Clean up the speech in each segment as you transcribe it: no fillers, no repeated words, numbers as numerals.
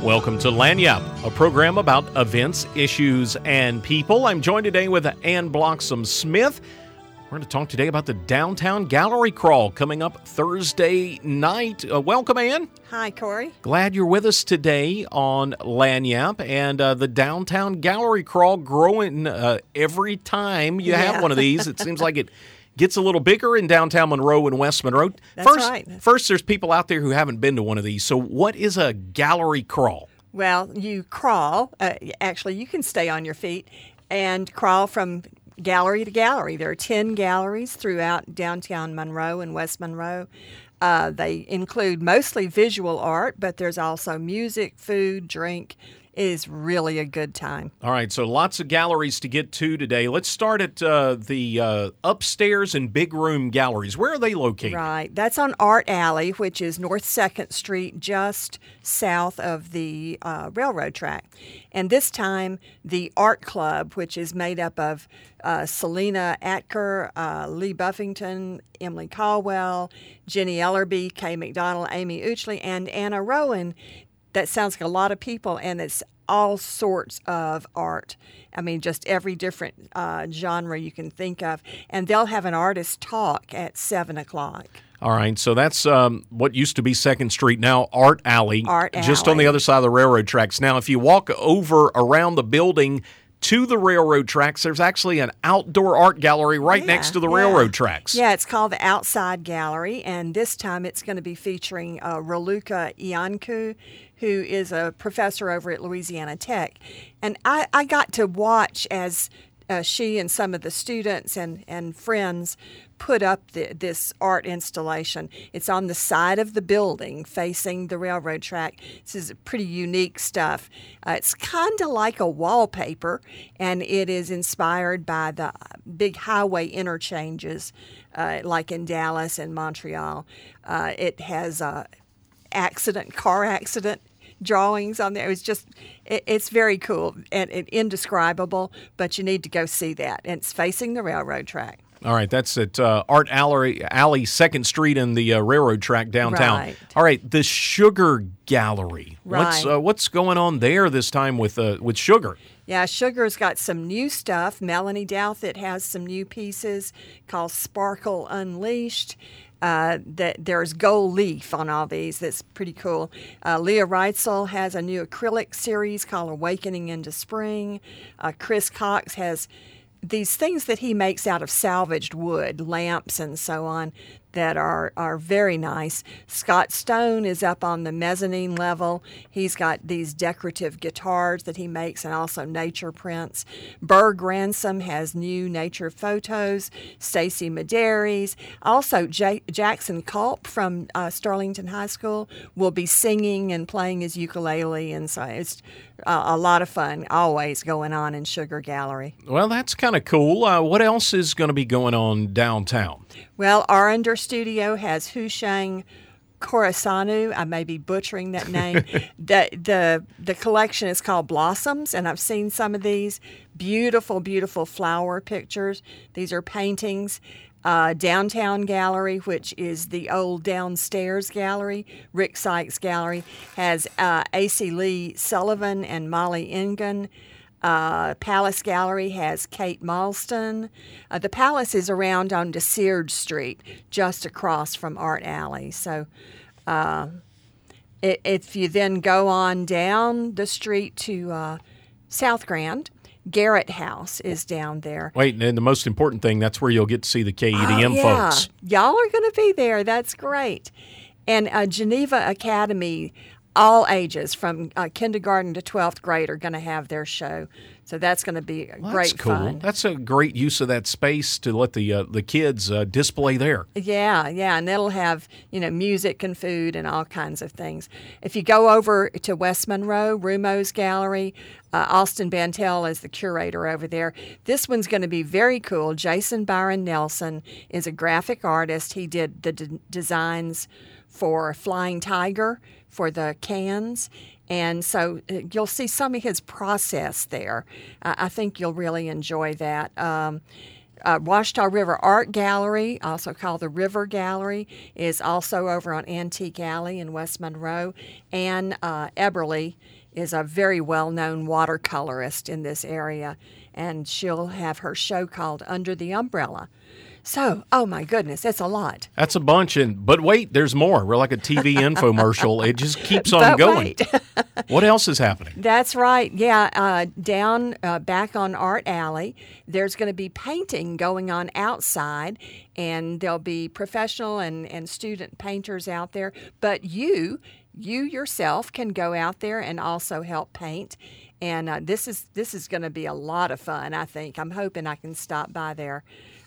Welcome to Lagniappe, a program about events, issues, and people. I'm joined today with Ann Bloxham Smith. We're going to talk today about the Downtown Gallery Crawl coming up Thursday night. Welcome, Ann. Hi, Corey. Glad you're with us today on Lagniappe. And the Downtown Gallery Crawl growing every time you have one of these. It seems like it gets a little bigger in downtown Monroe and West Monroe. That's right. First, there's people out there who haven't been to one of these. So what is a gallery crawl? Well, you crawl. Actually, you can stay on your feet and crawl from gallery to gallery. There are 10 galleries throughout downtown Monroe and West Monroe. They include mostly visual art, but there's also music, food, drink. It is really a good time. All right, so lots of galleries to get to today. Let's start at the upstairs and big room galleries. Where are they located? Right. That's on Art Alley, which is North 2nd Street, just south of the railroad track. And this time, the Art Club, which is made up of Selena Atker, Lee Buffington, Emily Caldwell, Jenny Ellerby, Kay McDonald, Amy Uchley, and Anna Rowan. That sounds like a lot of people, and it's all sorts of art. I mean, just every different genre you can think of. And they'll have an artist talk at 7 o'clock. All right, so that's what used to be 2nd Street, now Art Alley. Just on the other side of the railroad tracks. Now, if you walk over around the building to the railroad tracks, there's actually an outdoor art gallery right next to the railroad tracks. Yeah, it's called the Outside Gallery, and this time it's going to be featuring Raluca Iancu, who is a professor over at Louisiana Tech. And I got to watch as she and some of the students and friends put up this art installation. It's on the side of the building facing the railroad track. This is pretty unique stuff. It's kind of like a wallpaper, and it is inspired by the big highway interchanges like in Dallas and Montreal. It has car accident drawings on there. It's very cool and indescribable, but you need to go see that. And it's facing the railroad track. All right, that's at Art Alley, 2nd Street and the railroad track downtown. Right. All right, the Sugar Gallery. Right. What's going on there this time with Sugar? Yeah, Sugar's got some new stuff. Melanie Douthit has some new pieces called Sparkle Unleashed. There's gold leaf on all these. That's pretty cool. Leah Reitzel has a new acrylic series called Awakening into Spring. Chris Cox has these things that he makes out of salvaged wood, lamps and so on, that are very nice. Scott Stone is up on the mezzanine level. He's got these decorative guitars that he makes and also nature prints. Berg Ransom has new nature photos. Stacy Medeiros. Also, Jackson Culp from Starlington High School will be singing and playing his ukulele, and so it's a lot of fun always going on in Sugar Gallery. Well, that's kind of cool. What else is going to be going on downtown? Well, Arender Studio has Hushang Korasanu. I may be butchering that name. The collection is called Blossoms, and I've seen some of these beautiful, beautiful flower pictures. These are paintings. Downtown Gallery, which is the old downstairs gallery, Rick Sykes Gallery, has A.C. Lee Sullivan and Molly Engen. Palace Gallery has Kate Malston. The Palace is around on DeSeard Street, just across from Art Alley. So if you then go on down the street to South Grand, Garrett House is down there. Wait, and the most important thing, that's where you'll get to see the KEDM folks. Y'all are going to be there. That's great. And Geneva Academy, all ages from kindergarten to 12th grade, are going to have their show. So that's going to be great fun. That's a great use of that space to let the kids display there. Yeah, and it'll have music and food and all kinds of things. If you go over to West Monroe, Rumo's Gallery, Austin Bantel is the curator over there. This one's going to be very cool. Jason Byron Nelson is a graphic artist. He did the designs for Flying Tiger for the cans. And so you'll see some of his process there. I think you'll really enjoy that. Washita River Art Gallery, also called the River Gallery, is also over on Antique Alley in West Monroe. Ann Eberly is a very well-known watercolorist in this area, and she'll have her show called Under the Umbrella. So, oh my goodness, that's a lot. That's a bunch, but wait, there's more. We're like a TV infomercial. It just keeps on going. What else is happening? That's right. Yeah, down back on Art Alley, there's going to be painting going on outside, and there'll be professional and student painters out there. But you yourself can go out there and also help paint. And this is going to be a lot of fun, I think. I'm hoping I can stop by there.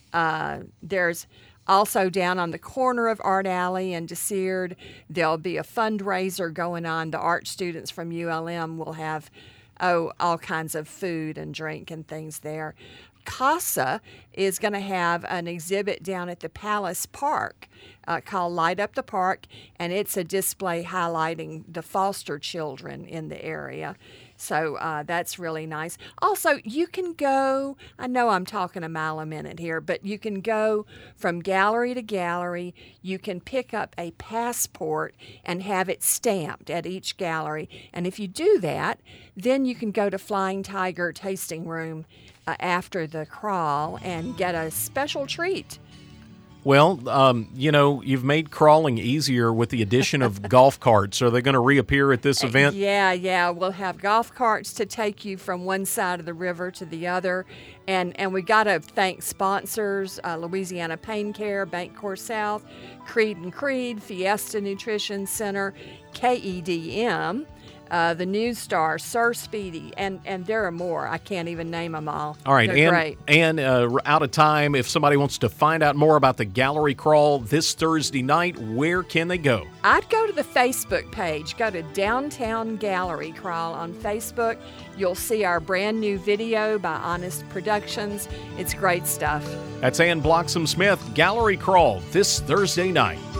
There's also down on the corner of Art Alley and Desird, there'll be a fundraiser going on. The art students from ULM will have all kinds of food and drink and things there. CASA is going to have an exhibit down at the Palace Park called Light Up the Park, and it's a display highlighting the foster children in the area. So that's really nice. Also, you can go, I know I'm talking a mile a minute here, but you can go from gallery to gallery. You can pick up a passport and have it stamped at each gallery. And if you do that, then you can go to Flying Tiger Tasting Room after the crawl and get a special treat. Well, you've made crawling easier with the addition of golf carts. Are they going to reappear at this event? Yeah. We'll have golf carts to take you from one side of the river to the other. And we got to thank sponsors, Louisiana Pain Care, Bancorp South, Creed and Creed, Fiesta Nutrition Center, KEDM, the News Star, Sir Speedy, and there are more. I can't even name them all. All right, They're great. And out of time, if somebody wants to find out more about the gallery crawl this Thursday night, where can they go? I'd go to the Facebook page. Go to Downtown Gallery Crawl on Facebook. You'll see our brand new video by Honest Productions. It's great stuff. That's Ann Bloxham Smith, Gallery Crawl this Thursday night.